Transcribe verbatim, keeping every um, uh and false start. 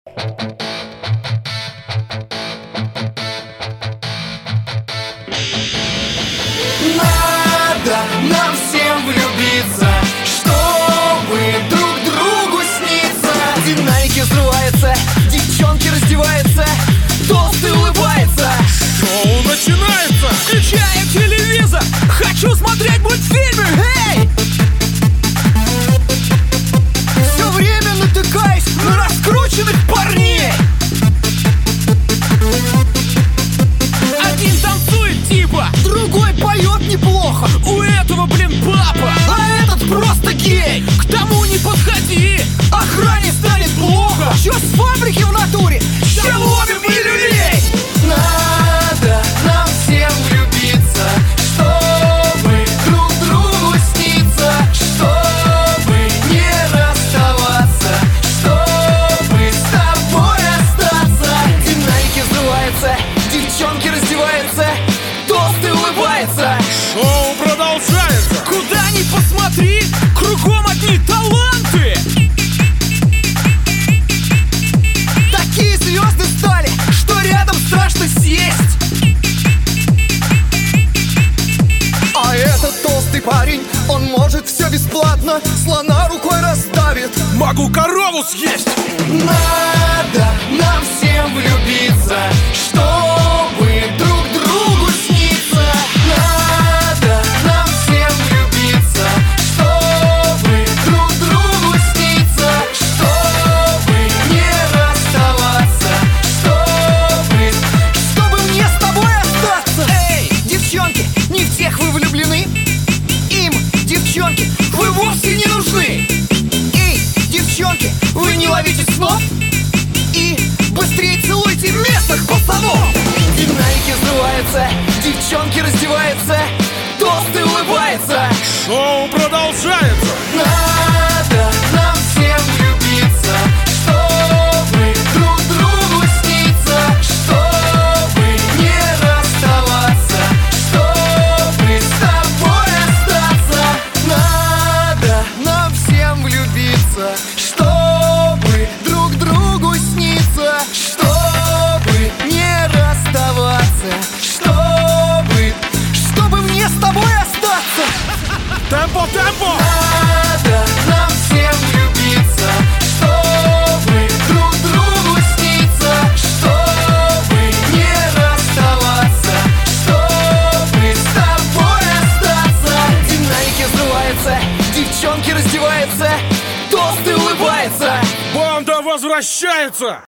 Надо нам всем влюбиться, чтобы друг другу сниться. Динамики взрываются, девчонки раздеваются, толстый улыбается. Шоу начинается! Включаем телевизор, хочу смотреть мультфильмы, эй! Все время натыкаюсь на раскрученных парней. Один танцует типа, Другой поет неплохо, у этого, блин, папа. а этот просто гей. К тому не подходи. Охране станет плохо. Чё с фабрики в натуре? Ща ловим и люлей. Надо нам всем влюбиться, чтобы друг другу сниться, чтобы не расставаться, чтобы с тобой остаться. Динамики взрываются, девчонки раздеваются, толстый улыбается. Шоу продолжается. Куда ни посмотри, кругом одни таланты. Такие звезды стали, что рядом страшно сесть. А этот толстый парень, он может все бесплатно, слона рукой раздавит. Могу корову съесть. Надо нам всем влюбиться, чтобы друг другу сниться. Надо нам всем влюбиться, чтобы друг другу сниться, чтобы не расставаться, чтобы, чтобы мне с тобой остаться. Эй, девчонки, не в тех вы влюблены. Им, девчонки, вы вовсе не нужны. Эй, девчонки, вы не ловите снов и быстрее целуйте местных пацанов. Динамики взрываются, девчонки раздеваются, толстый улыбается. Шоу продолжается. Надо нам всем влюбиться, чтобы друг другу сниться, чтобы не расставаться, чтобы с тобой остаться. Надо нам всем влюбиться, чтобы друг другу сниться, чтобы не расставаться, чтобы, чтобы мне с тобой остаться. Темпо, темпо! Надо нам всем влюбиться, чтобы друг другу сниться, чтобы не расставаться, чтобы с тобой остаться. Динамики взрываются, девчонки раздеваются, толстый улыбается. Банда возвращается!